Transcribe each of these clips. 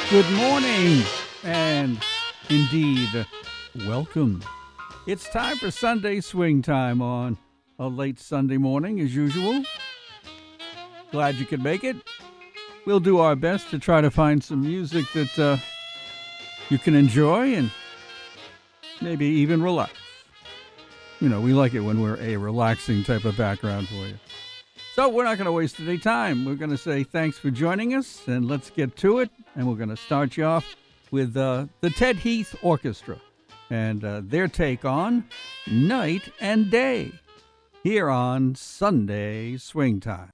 Good morning, and indeed, welcome. It's time for Sunday Swing Time on a late Sunday morning, as usual. Glad you could make it. We'll do our best to try to find some music that you can enjoy and maybe even relax. You know, we like it when we're a relaxing type of background for you. So we're not going to waste any time. We're going to say thanks for joining us, and let's get to it. And we're going to start you off with the Ted Heath Orchestra and their take on Night and Day here on Sunday Swing Time.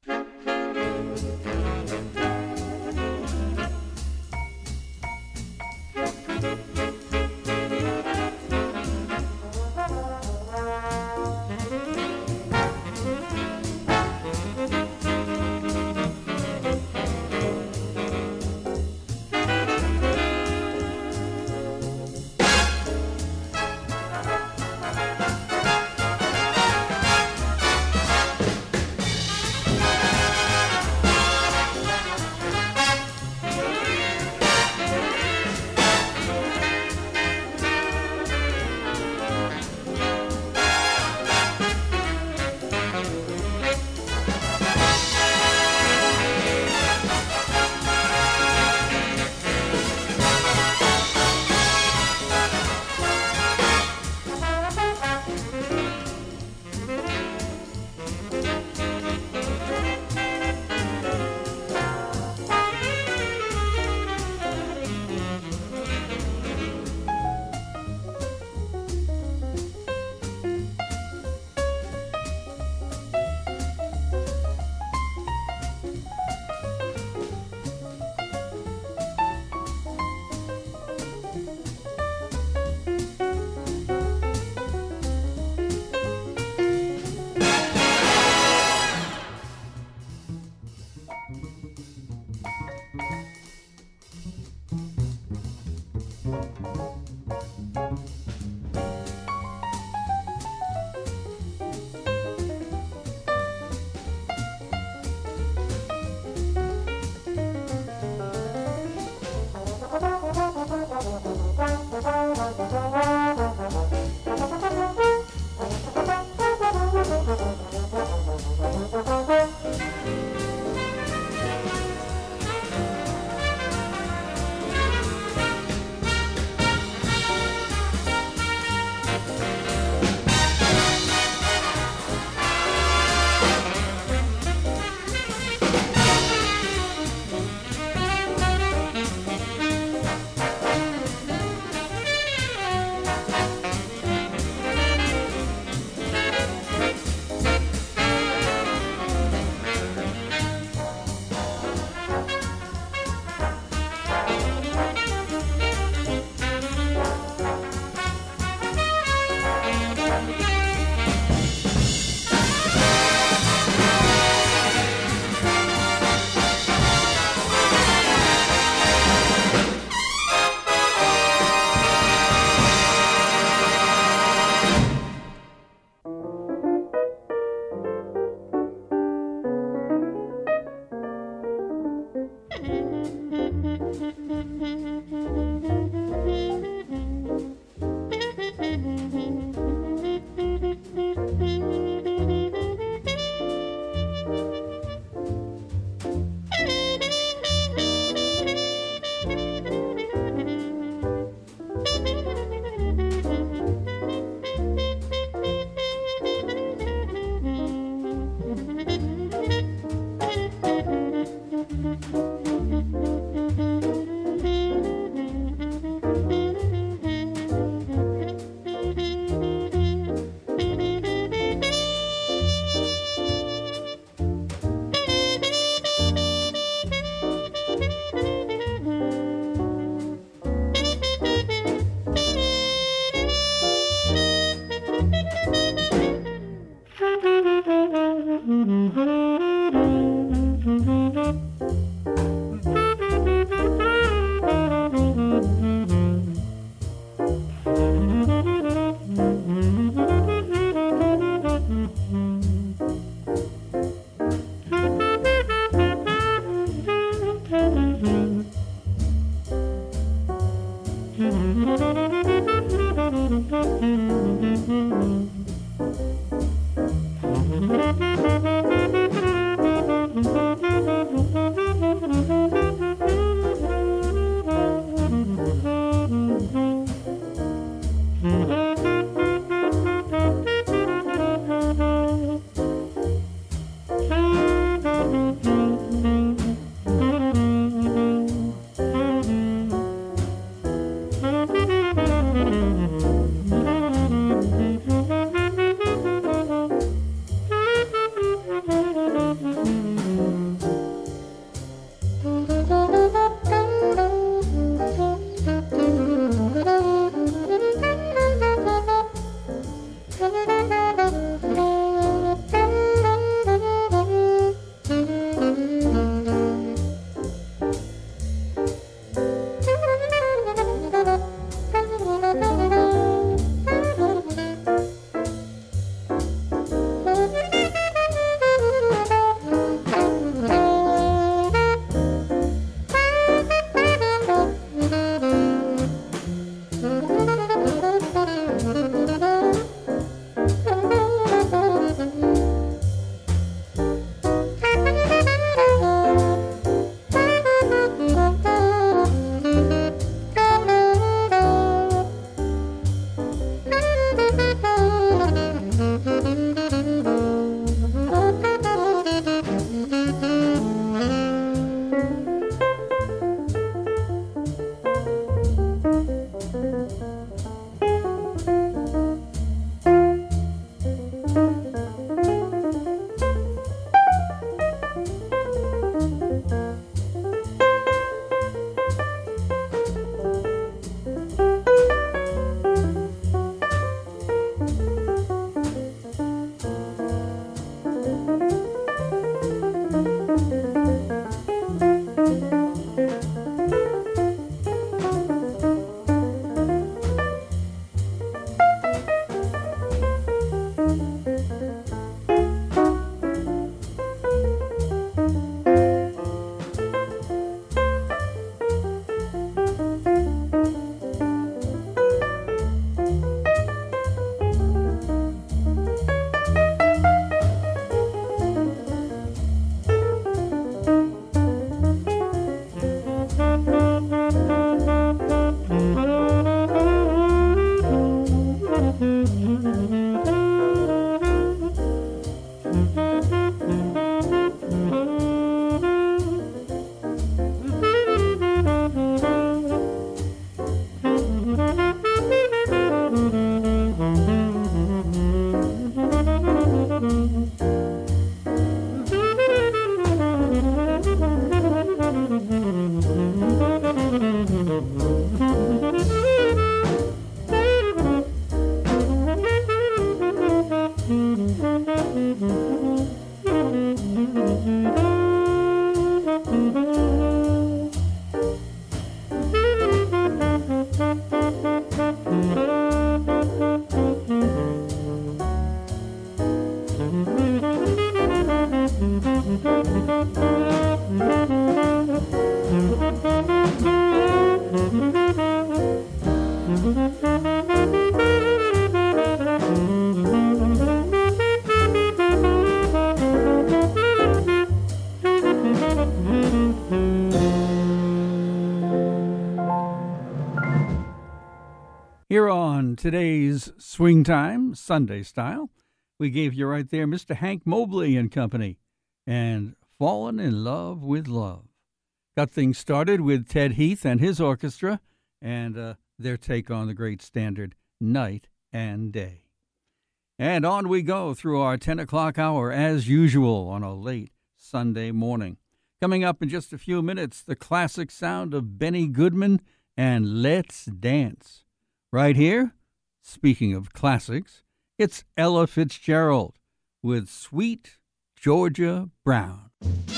Here on today's Swing Time, Sunday style, we gave you right there Mr. Hank Mobley and Company and Fallen in Love with Love. Got things started with Ted Heath and his orchestra and their take on the great standard Night and Day. And on we go through our 10 o'clock hour as usual on a late Sunday morning. Coming up in just a few minutes, the classic sound of Benny Goodman and Let's Dance. Right here, speaking of classics, it's Ella Fitzgerald with Sweet Georgia Brown.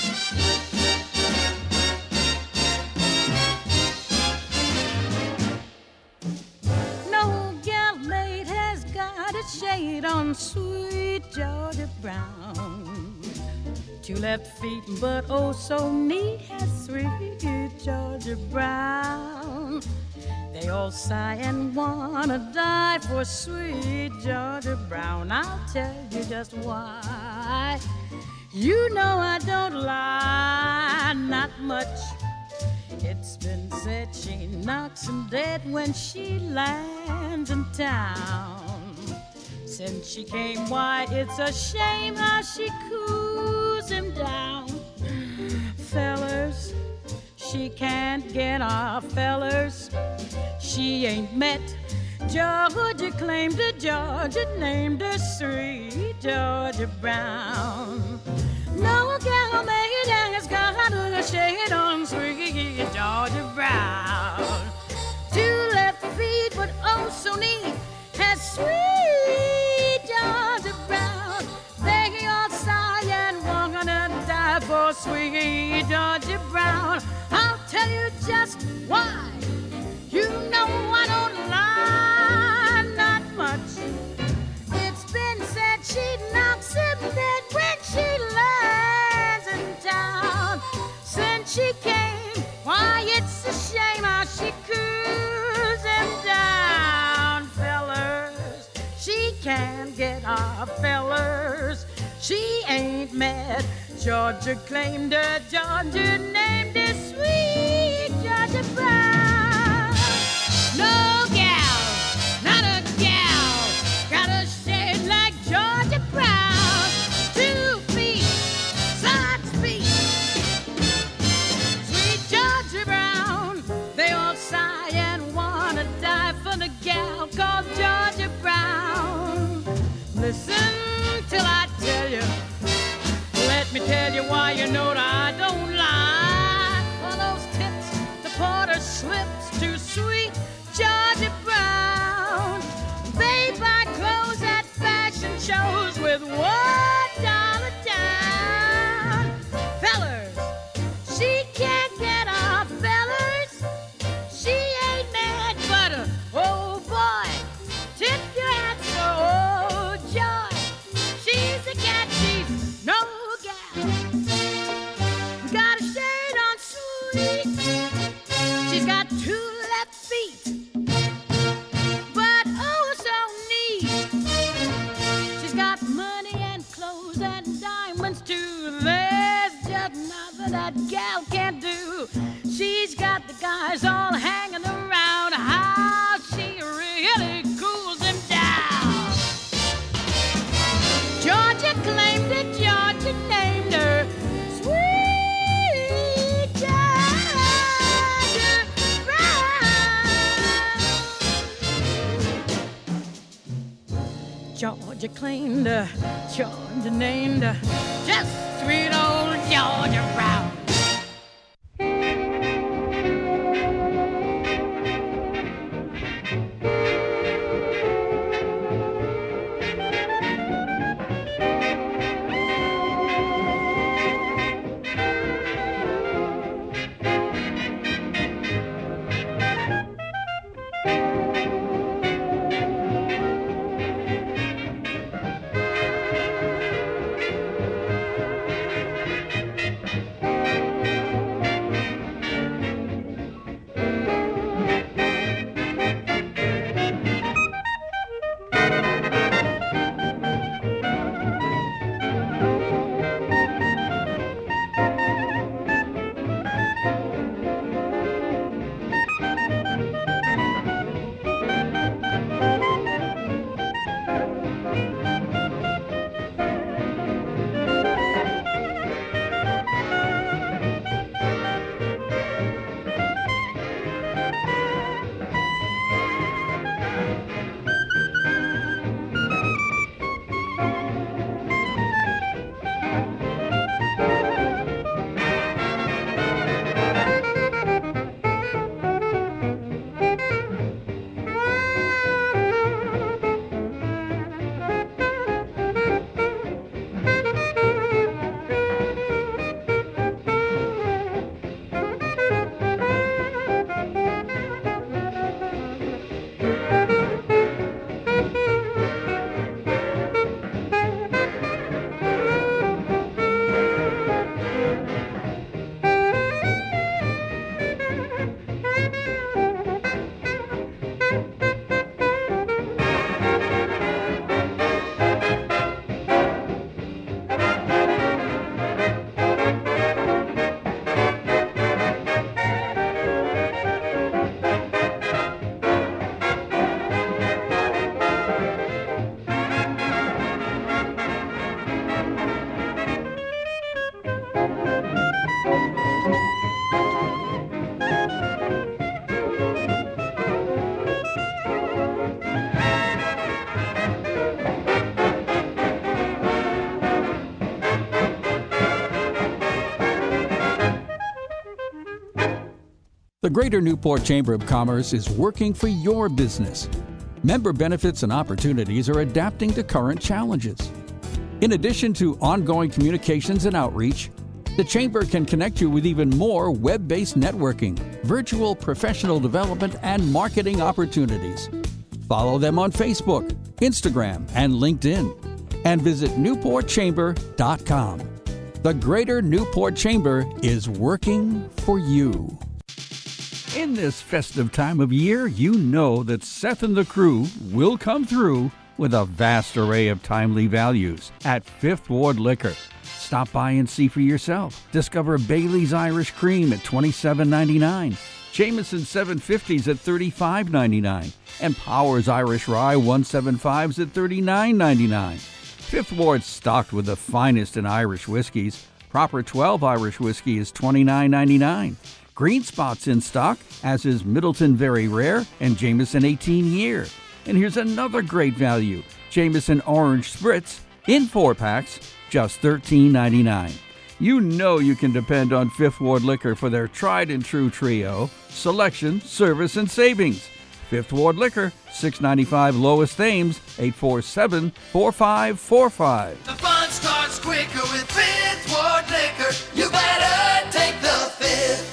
No gal maid has got a shade on Sweet Georgia Brown. 2 left feet, but oh so neat has Sweet Georgia Brown. They all sigh and wanna die for Sweet Georgia Brown. I'll tell you just why. You know I don't lie, not much. It's been said she knocks him dead when she lands in town. Since she came, why, it's a shame how she cools him down. Fellers, she can't get off, fellers. She ain't met Georgia, claimed her Georgia, named her Sweet Georgia Brown. No gal maid has got a shade on Sweet Georgia Brown. 2 left feet, but oh so neat has Sweet Georgia Brown. They all sigh and wanna die for Sweet Georgia Brown. I'll tell you just why. You know I don't lie, not much. It's been said she knocks him dead when she lands in town. Since she came, why, it's a shame how she cools him down. Fellers, she can't get off, fellers. She ain't mad. Georgia claimed her, Georgia named her Sweet Georgia Brown. No gal, not a gal, got a shade like Georgia Brown. 2 feet, sides feet, Sweet Georgia Brown. They all sigh and wanna die for the gal called Georgia Brown. Listen till I tell you, let me tell you why you know that I don't lie. All those tips the porter slips to Sweet Georgia Brown. They buy clothes at fashion shows with $1 down. Fellers, she can't get off, fellers. She ain't mad, but oh boy, tip your hats for old Joy. She's a cat, she's no gal. Got a shade on Sweet. She's got 2 left feet, but oh so neat. She's got money and clothes and diamonds too. There's just nothing that gal can't do. She's got the guys all hanging around. How she really cools them down. Georgia claimed it, Georgia named her Sweet Georgia Brown. Georgia claimed her, Georgia named her just sweet old Georgia Brown. The Greater Newport Chamber of Commerce is working for your business. Member benefits and opportunities are adapting to current challenges. In addition to ongoing communications and outreach, the Chamber can connect you with even more web-based networking, virtual professional development, and marketing opportunities. Follow them on Facebook, Instagram, and LinkedIn, and visit newportchamber.com. The Greater Newport Chamber is working for you. In this festive time of year, you know that Seth and the crew will come through with a vast array of timely values at Fifth Ward Liquor. Stop by and see for yourself. Discover Bailey's Irish Cream at $27.99, Jameson 750s at $35.99, and Powers Irish Rye 175s at $39.99. Fifth Ward's stocked with the finest in Irish whiskeys. Proper 12 Irish whiskey is $29.99. Green Spot's in stock, as is Middleton Very Rare and Jameson 18 Year. And here's another great value, Jameson Orange Spritz in 4-packs, just $13.99. You know you can depend on Fifth Ward Liquor for their tried and true trio, selection, service, and savings. Fifth Ward Liquor, 695 Lois Thames, 847-4545. The fun starts quicker with Fifth Ward Liquor. You better take the Fifth.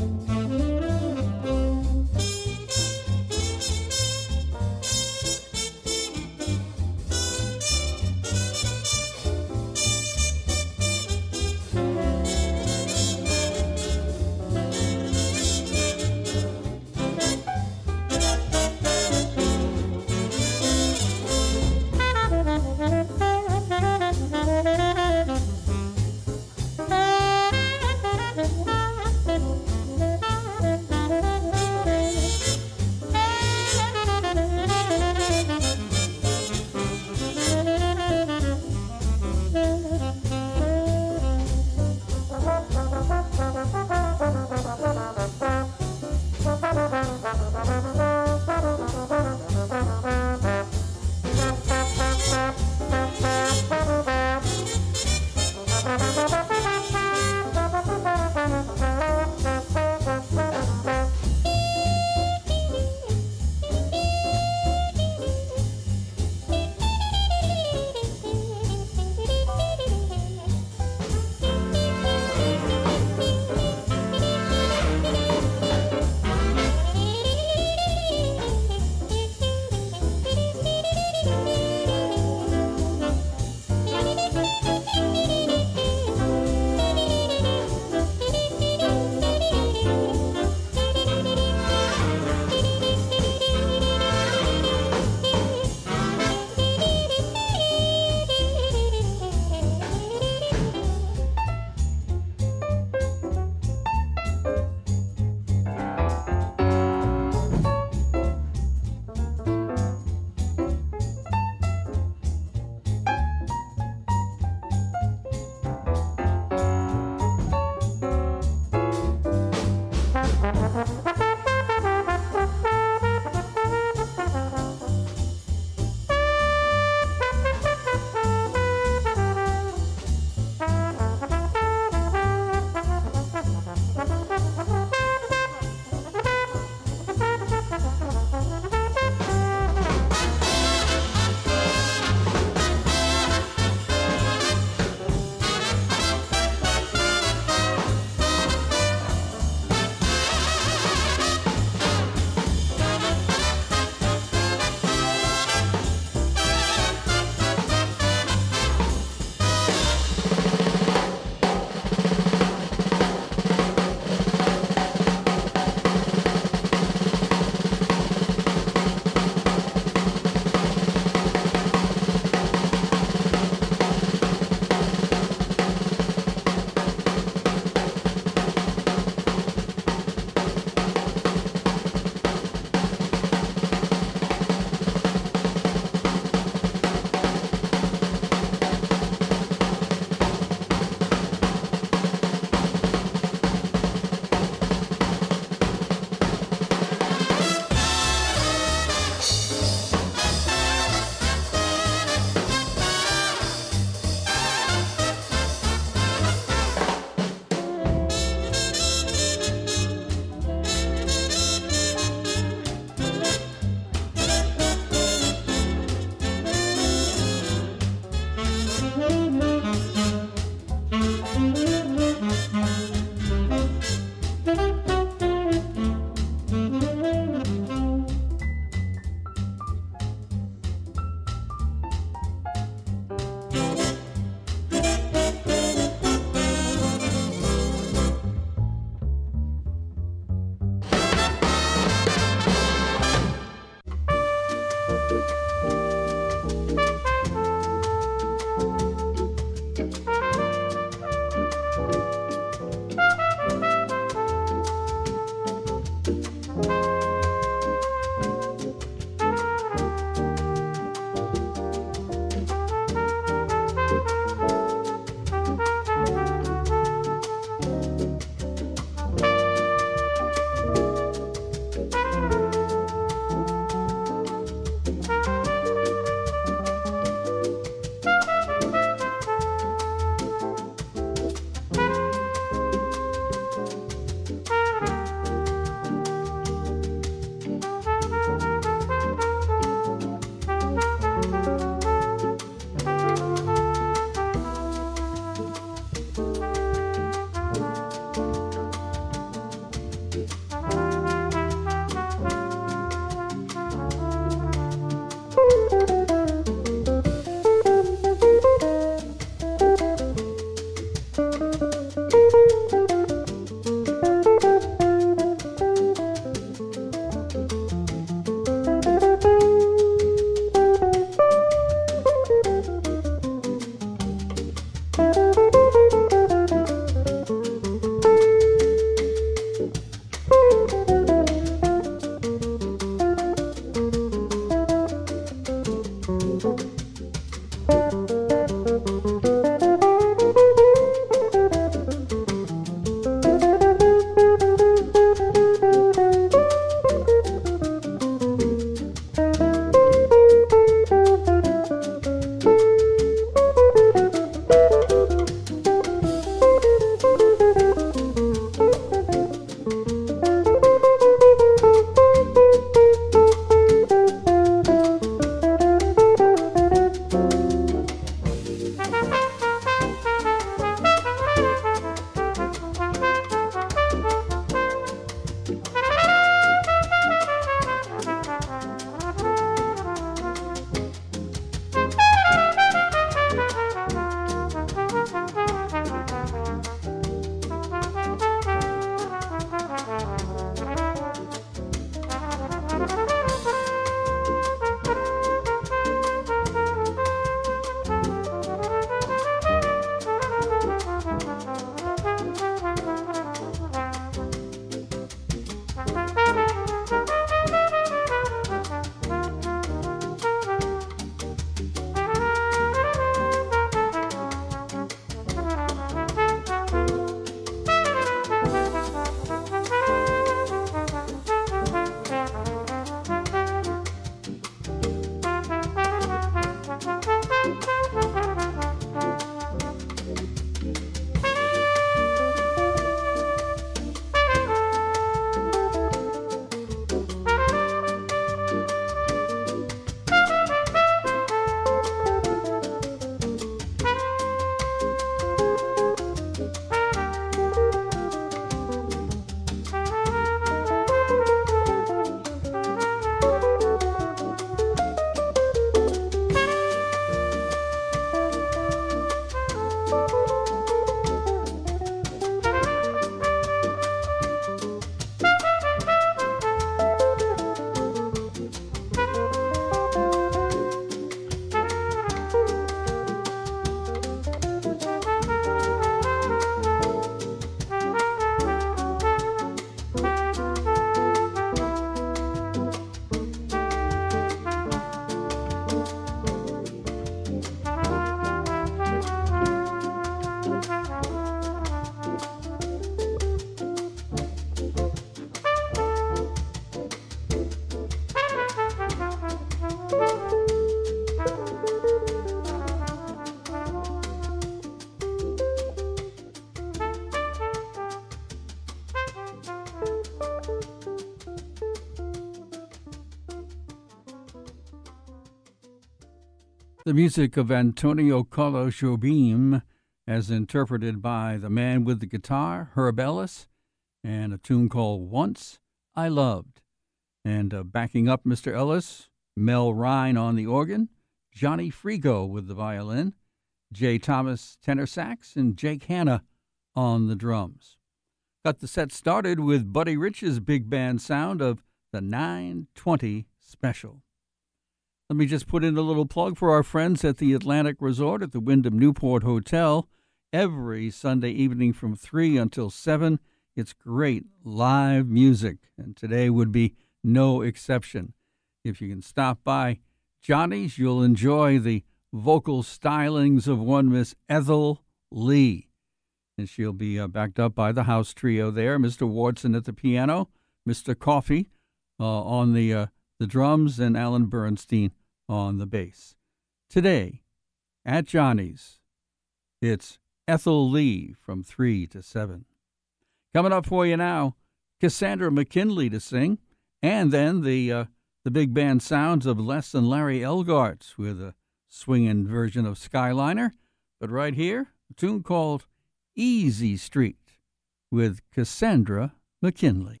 The music of Antonio Carlos Jobim, as interpreted by the man with the guitar, Herb Ellis, and a tune called Once I Loved. And backing up Mr. Ellis, Mel Rhine on the organ, Johnny Frigo with the violin, Jay Thomas tenor sax, and Jake Hanna on the drums. Got the set started with Buddy Rich's big band sound of the 920 Special. Let me just put in a little plug for our friends at the Atlantic Resort at the Wyndham Newport Hotel. Every Sunday evening from 3 until 7, it's great live music, and today would be no exception. If you can stop by Johnny's, you'll enjoy the vocal stylings of one Miss Ethel Lee. And she'll be backed up by the house trio there, Mr. Wardson at the piano, Mr. Coffey on the drums, and Alan Bernstein on the bass. Today, at Johnny's, it's Ethel Lee from 3 to 7. Coming up for you now, Cassandra McKinley to sing, and then the big band sounds of Les and Larry Elgart with a swinging version of Skyliner. But right here, a tune called Easy Street with Cassandra McKinley.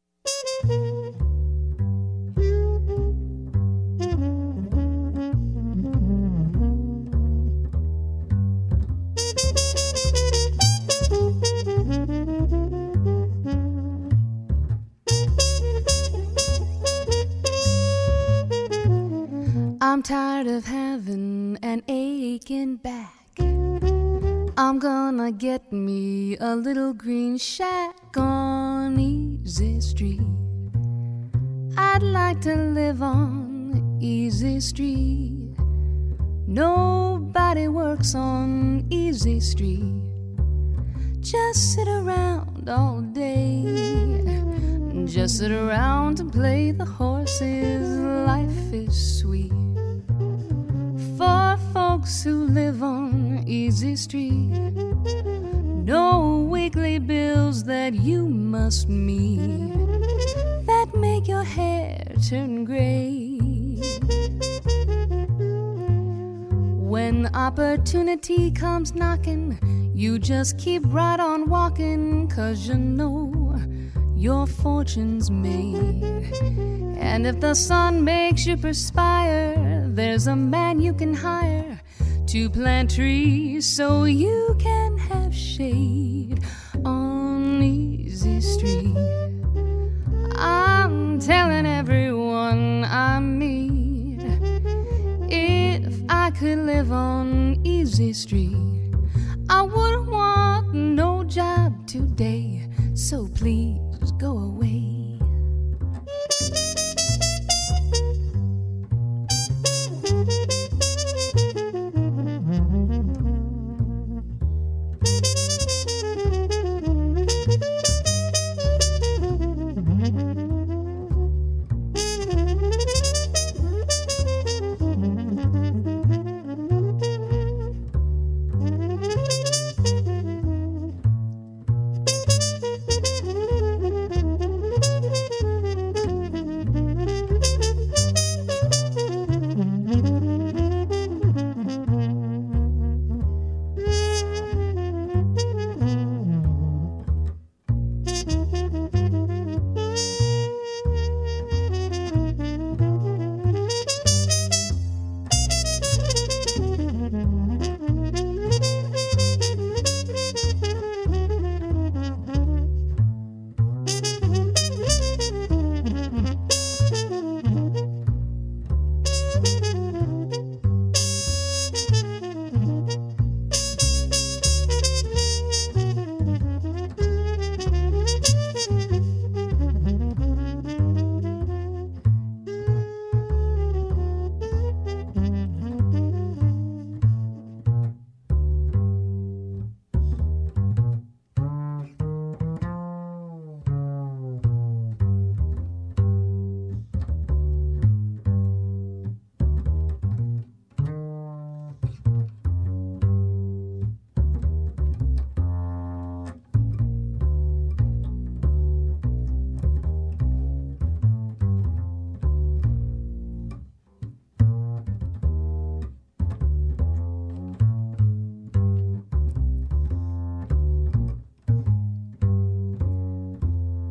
I'm tired of having an aching back. I'm gonna get me a little green shack on Easy Street. I'd like to live on Easy Street. Nobody works on Easy Street. Just sit around all day. Just sit around and play the horses. Life is sweet. For folks who live on Easy Street, no weekly bills that you must meet that make your hair turn gray. When opportunity comes knocking, you just keep right on walking, 'cause you know your fortune's made. And if the sun makes you perspire, there's a man you can hire to plant trees so you can have shade on Easy Street. I'm telling everyone I meet, if I could live on Easy Street, I wouldn't want no job today, so please go away.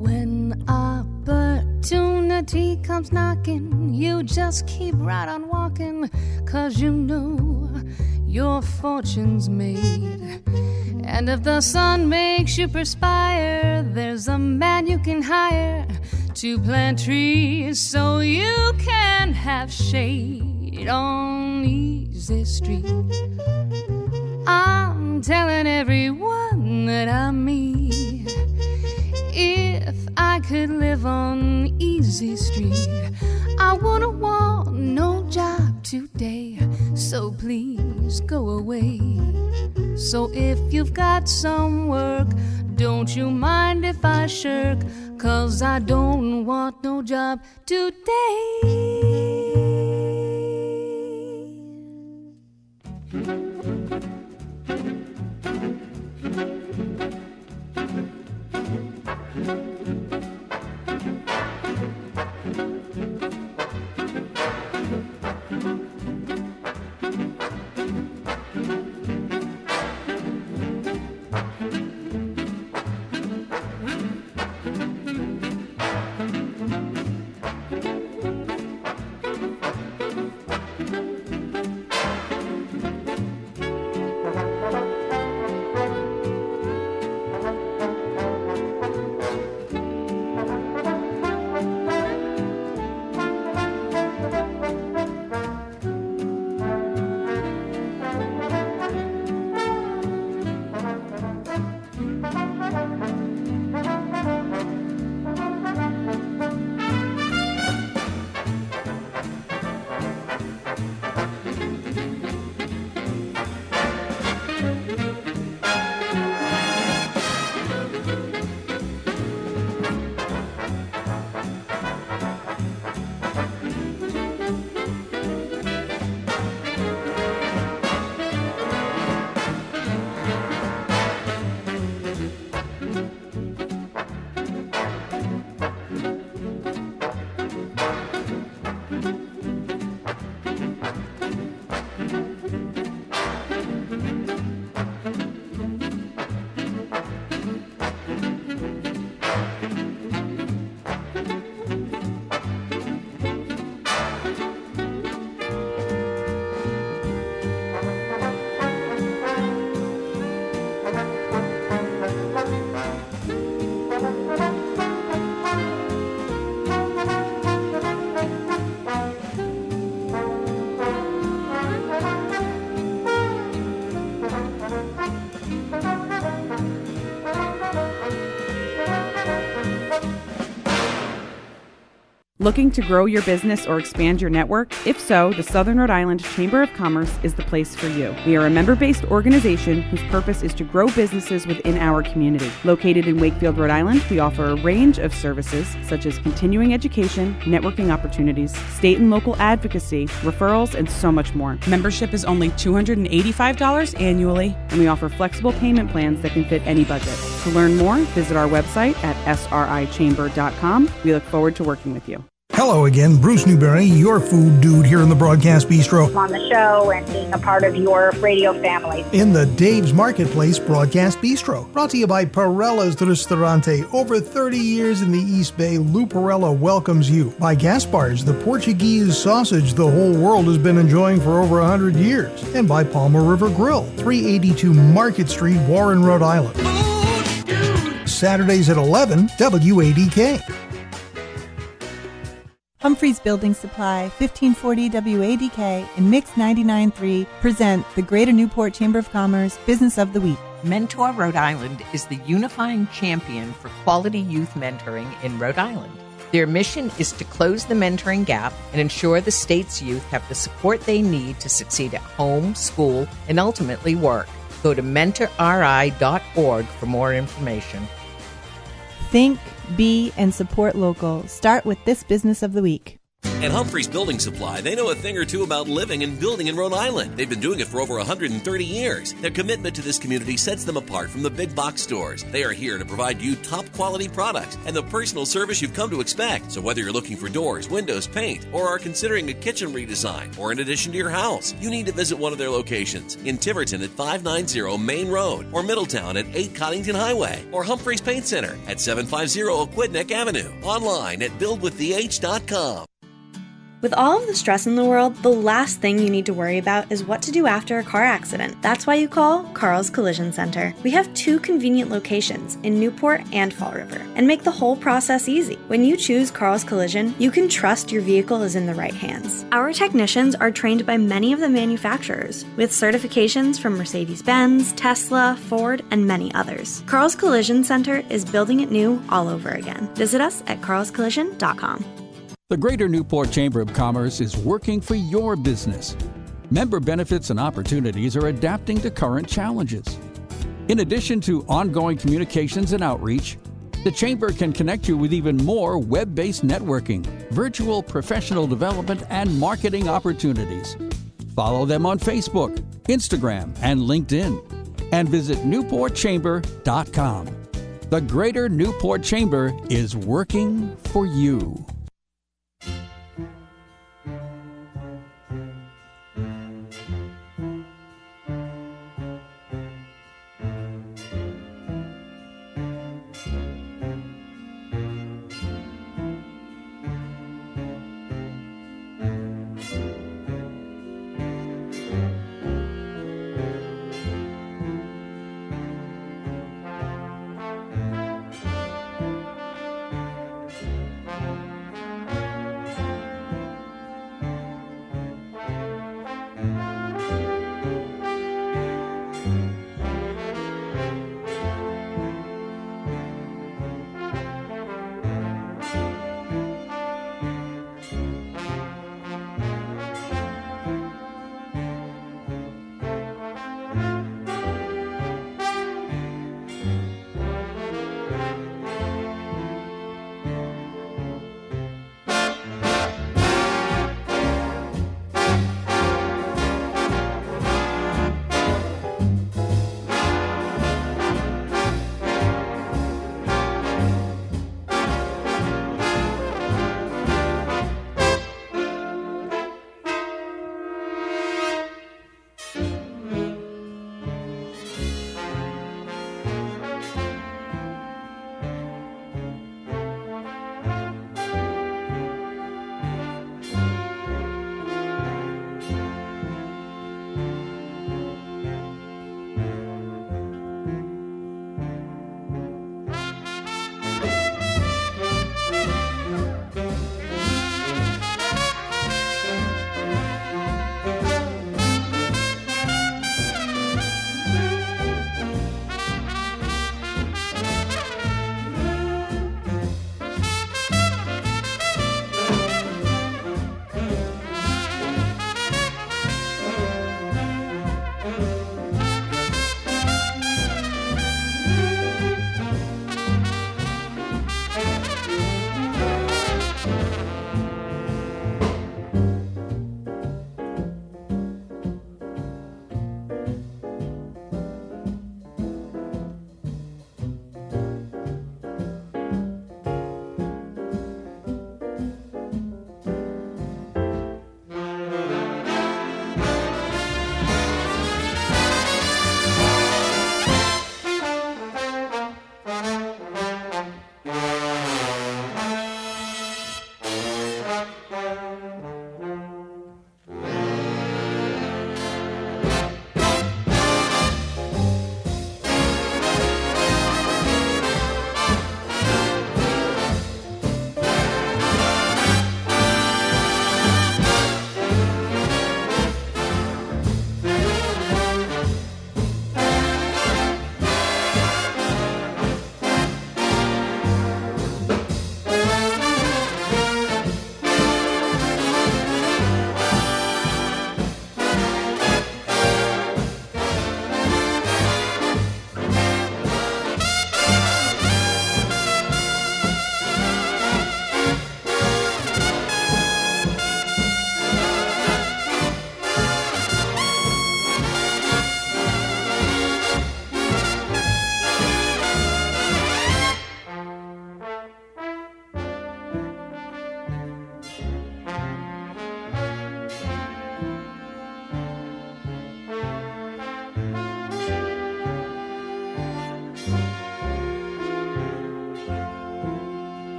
When opportunity comes knocking, you just keep right on walking, 'cause you know your fortune's made. And if the sun makes you perspire, there's a man you can hire to plant trees so you can have shade on Easy Street. I'm telling everyone that I meet, if I could live on Easy Street, I wouldn't want no job today, so please go away. So if you've got some work, don't you mind if I shirk, 'cause I don't want no job today. Looking to grow your business or expand your network? If so, the Southern Rhode Island Chamber of Commerce is the place for you. We are a member-based organization whose purpose is to grow businesses within our community. Located in Wakefield, Rhode Island, we offer a range of services such as continuing education, networking opportunities, state and local advocacy, referrals, and so much more. Membership is only $285 annually, and we offer flexible payment plans that can fit any budget. To learn more, visit our website at srichamber.com. We look forward to working with you. Hello again, Bruce Newberry, your food dude here in the Broadcast Bistro. On the show and being a part of your radio family. In the Dave's Marketplace Broadcast Bistro. Brought to you by Perella's Ristorante. Over 30 years in the East Bay, Lou Perella welcomes you. By Gaspar's, the Portuguese sausage the whole world has been enjoying for over 100 years. And by Palmer River Grill, 382 Market Street, Warren, Rhode Island. Saturdays at 11, WADK. Humphreys Building Supply, 1540 WADK, and Mix 99.3 present the Greater Newport Chamber of Commerce Business of the Week. Mentor Rhode Island is the unifying champion for quality youth mentoring in Rhode Island. Their mission is to close the mentoring gap and ensure the state's youth have the support they need to succeed at home, school, and ultimately work. Go to mentorri.org for more information. Think, be, and support local. Start with this Business of the Week. At Humphreys Building Supply, they know a thing or two about living and building in Rhode Island. They've been doing it for over 130 years. Their commitment to this community sets them apart from the big box stores. They are here to provide you top quality products and the personal service you've come to expect. So whether you're looking for doors, windows, paint, or are considering a kitchen redesign or an addition to your house, you need to visit one of their locations in Tiverton at 590 Main Road, or Middletown at 8 Coddington Highway, or Humphreys Paint Center at 750 Aquidneck Avenue. Online at buildwithth.com. With all of the stress in the world, the last thing you need to worry about is what to do after a car accident. That's why you call Carl's Collision Center. We have 2 convenient locations in Newport and Fall River, and make the whole process easy. When you choose Carl's Collision, you can trust your vehicle is in the right hands. Our technicians are trained by many of the manufacturers, with certifications from Mercedes-Benz, Tesla, Ford, and many others. Carl's Collision Center is building it new all over again. Visit us at carlscollision.com. The Greater Newport Chamber of Commerce is working for your business. Member benefits and opportunities are adapting to current challenges. In addition to ongoing communications and outreach, the Chamber can connect you with even more web-based networking, virtual professional development, and marketing opportunities. Follow them on Facebook, Instagram, and LinkedIn, and visit newportchamber.com. The Greater Newport Chamber is working for you.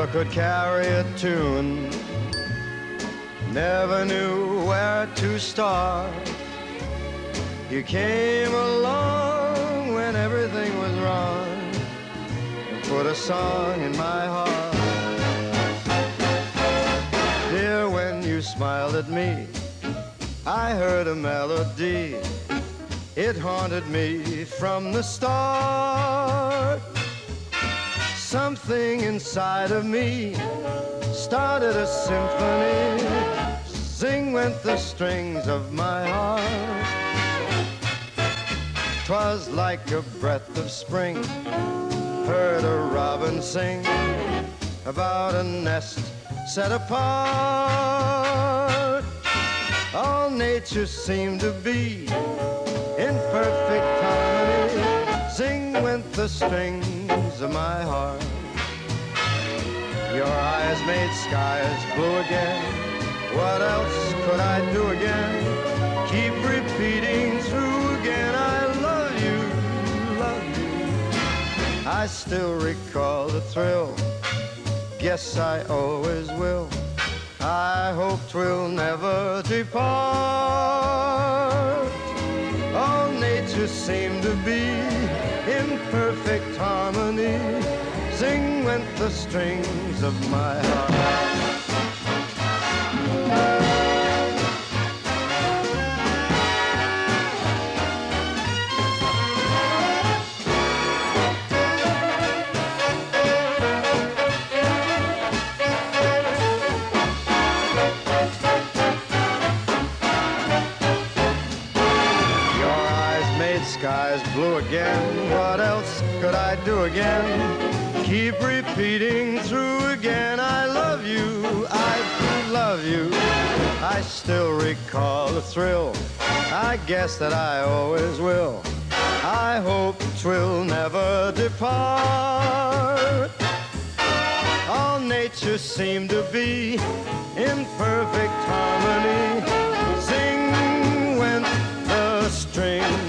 could carry a tune. Never knew where to start. You came along when everything was wrong and put a song in my heart. Dear, when you smiled at me, I heard a melody. It haunted me from the start. Something inside of me started a symphony. Sing went the strings of my heart. 'Twas like a breath of spring. Heard a robin sing about a nest set apart. All nature seemed to be in perfect harmony. Sing went the strings of my heart. Your eyes made skies blue again. What else could I do again? Keep repeating through again. I love you, love you. I still recall the thrill. Guess I always will. I hope 'twill never depart. All nature seemed to be in perfect harmony. Sing went the strings of my heart. Skies blue again. What else could I do again? Keep repeating through again. I love you, I love you. I still recall the thrill. I guess that I always will. I hope 'twill never depart. All nature seemed to be in perfect harmony. Sing went the string.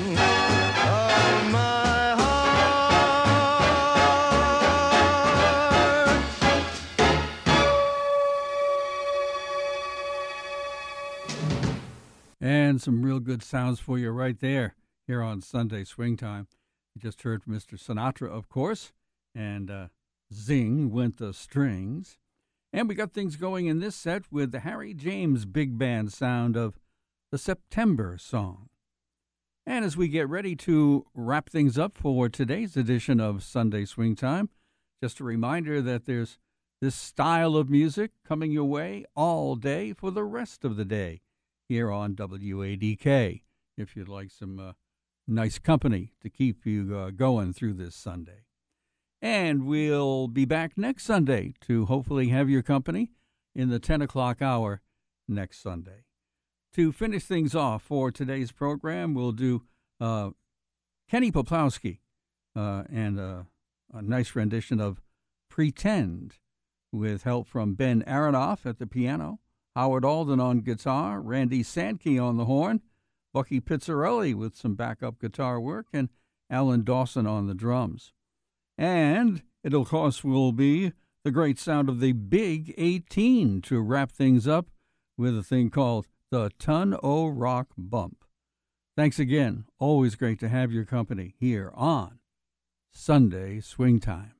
And some real good sounds for you right there here on Sunday Swing Time. You just heard from Mr. Sinatra, of course, and Zing went the strings. And we got things going in this set with the Harry James Big Band sound of the September Song. And as we get ready to wrap things up for today's edition of Sunday Swing Time, just a reminder that there's this style of music coming your way all day for the rest of the day here on WADK, if you'd like some nice company to keep you going through this Sunday. And we'll be back next Sunday to hopefully have your company in the 10 o'clock hour next Sunday. To finish things off for today's program, we'll do Kenny Poplowski and a nice rendition of Pretend with help from Ben Aronoff at the piano, Howard Alden on guitar, Randy Sankey on the horn, Bucky Pizzarelli with some backup guitar work, and Alan Dawson on the drums. And it, of course, will be the great sound of the Big 18 to wrap things up with a thing called the Ton-O Rock Bump. Thanks again. Always great to have your company here on Sunday Swing Time.